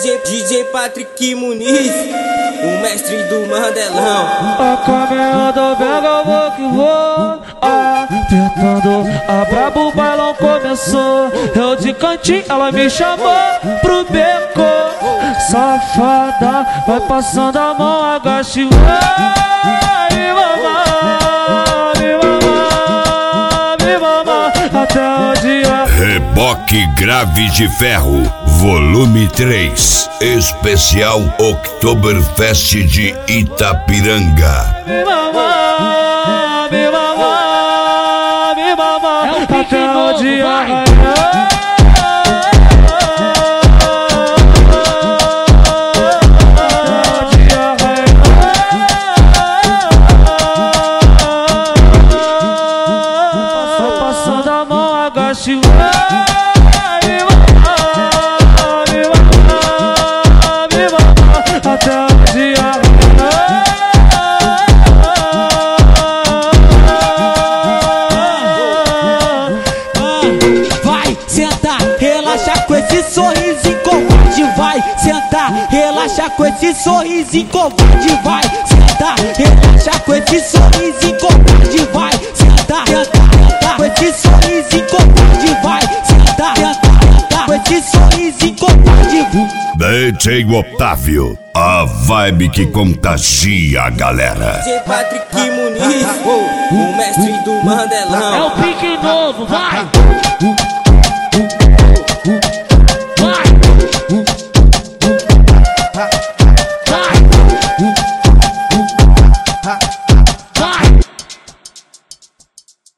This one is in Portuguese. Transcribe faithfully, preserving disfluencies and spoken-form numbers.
J, D J Patrick Muniz, o mestre do Mandelão. A caminhada pega, vou que vou, apertando a brabo, o bailão começou. Eu de cantinho, ela me chamou pro beco. Safada, vai passando a mão, agacha e vai me mamar, me mamar, me mamar, até o dia. Reboque Grave de Ferro, volume três, especial Oktoberfest de Itapiranga. Me mamar, me mamar, me mamar, até o dia. Passando a mão, agacha e vai me mamar, me mamar, me mamar, até o dia. Vai sentar, relaxa com esse sorrisinho covarde. Vai sentar, relaxa com esse sorrisinho covarde. Vai sentar, relaxa com esse sorrisinho covarde. Vai sentar, sentar com esse sorrisinho covarde. Vai sentar, sentar com esse sorrisinho covarde. D J Otávio, a vibe que contagia a galera. D J Patrick Muniz, o mestre do Mandelão. É o pique novo, vai!